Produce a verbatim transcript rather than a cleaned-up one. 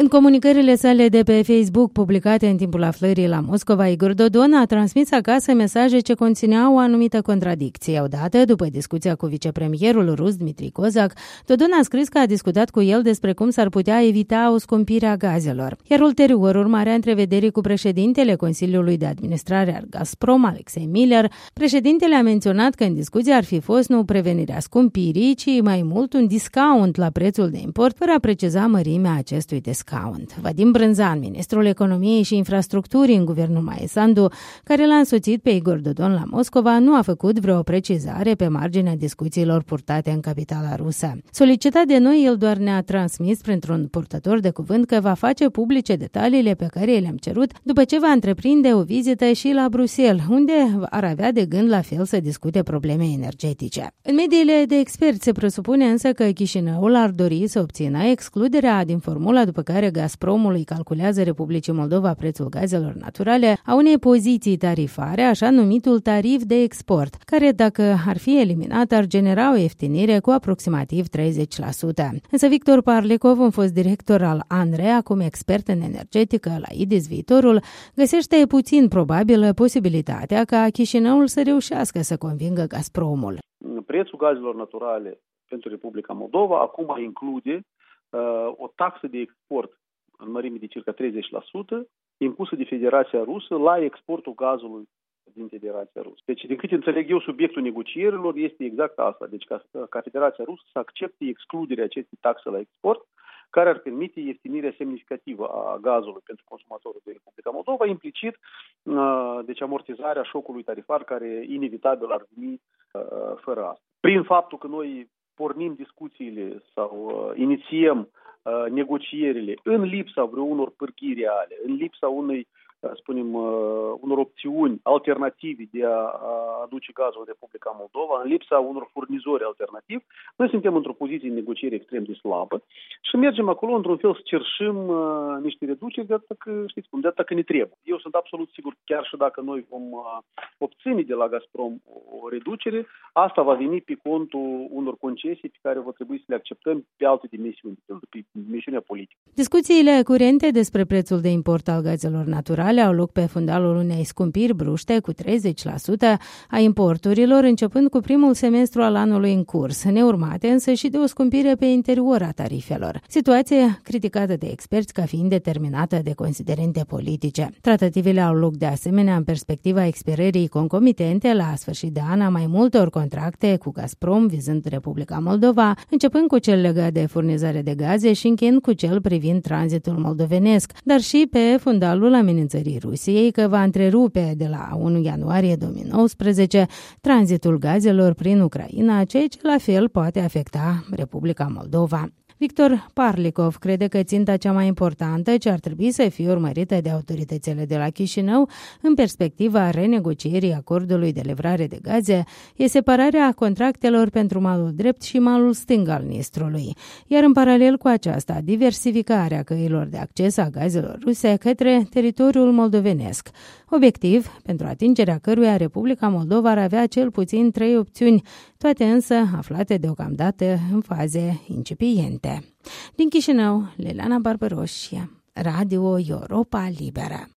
În comunicările sale de pe Facebook publicate în timpul aflării la Moscova, Igor Dodon a transmis acasă mesaje ce conțineau o anumită contradicție. Odată, după discuția cu vicepremierul rus Dmitry Kozak, Dodon a scris că a discutat cu el despre cum s-ar putea evita o scumpire a gazelor. Iar ulterior, urmarea întrevederii cu președintele Consiliului de Administrare al Gazprom, Alexei Miller, președintele a menționat că în discuție ar fi fost nu prevenirea scumpirii, ci mai mult un discount la prețul de import, fără a preciza mărimea acestui discount. Vadim Brânzan, ministrul economiei și infrastructurii în guvernul Maie Sandu, care l-a însoțit pe Igor Dodon la Moscova, nu a făcut vreo precizare pe marginea discuțiilor purtate în capitala rusă. Solicitat de noi, el doar ne-a transmis printr-un purtător de cuvânt că va face publice detaliile pe care le-am cerut după ce va întreprinde o vizită și la Bruxelles, unde ar avea de gând la fel să discute probleme energetice. În mediile de experți se presupune însă că Chișinăul ar dori să obțină excluderea din formula după care Gazpromul îi calculează Republicii Moldova prețul gazelor naturale a unei poziții tarifare, așa numitul tarif de export, care, dacă ar fi eliminat, ar genera o ieftinire cu aproximativ treizeci la sută. Însă Victor Parlikov, un fost director al ANRE, acum expert în energetică la I D I S Viitorul, găsește puțin probabilă posibilitatea ca Chișinăul să reușească să convingă Gazpromul. Prețul gazelor naturale pentru Republica Moldova acum include o taxă de export în mărime de circa treizeci la sută impusă de Federația Rusă la exportul gazului din Federația Rusă. Deci, din câte înțeleg eu, subiectul negocierilor este exact asta. Deci, ca, ca Federația Rusă să accepte excluderea acestei taxe la export, care ar permite ieftinire semnificativă a gazului pentru consumatorul de Republica Moldova, implicit, deci, amortizarea șocului tarifar care inevitabil ar veni fără asta. Prin faptul că noi pornim discuțiile sau uh, inițiem uh, negocierile în lipsa vreunor pârghii reale, în lipsa unei, uh, spunem, uh, unor opțiuni alternative de a, a aduce gazul în Republica Moldova, în lipsa unor furnizori alternativi, noi suntem într-o poziție de negociere extrem de slabă și mergem acolo într-un fel să cerșim uh, niște reduceri de atât că, știți cum, de atât că ne trebuie. Eu sunt absolut sigur, chiar și dacă noi vom uh, obține de la Gazprom o reducere, asta va veni pe contul unor concesii pe care va trebui să le acceptăm pe alte dimensiuni, pe dimensiunea politică. Discuțiile curente despre prețul de import al gazelor naturale au loc pe fundalul unei scumpiri bruște cu treizeci la sută a importurilor, începând cu primul semestru al anului în curs, neurmate însă și de o scumpire pe interior a tarifelor. Situație criticată de experți ca fiind determinată de considerente politice. Tratativele au loc de asemenea în perspectiva expirării concomitente la sfârșit de an a mai multor contracte cu Gazprom vizând Republica Moldova, începând cu cel legat de furnizare de gaze și încheiând cu cel privind tranzitul moldovenesc, dar și pe fundalul amenințării Rusiei că va întrerupe de la unu ianuarie două mii nouăsprezece tranzitul gazelor prin Ucraina, ceea ce la fel poate afecta Republica Moldova. Victor Parlikov crede că ținta cea mai importantă ce ar trebui să fie urmărită de autoritățile de la Chișinău în perspectiva renegocierii acordului de livrare de gaze e separarea contractelor pentru malul drept și malul stâng al Nistrului, iar în paralel cu aceasta diversificarea căilor de acces a gazelor ruse către teritoriul moldovenesc, obiectiv pentru atingerea căruia Republica Moldova ar avea cel puțin trei opțiuni, toate însă aflate deocamdată în faze incipiente. Din Chișinău, Liliana Barbaroș, Radio Europa Liberă.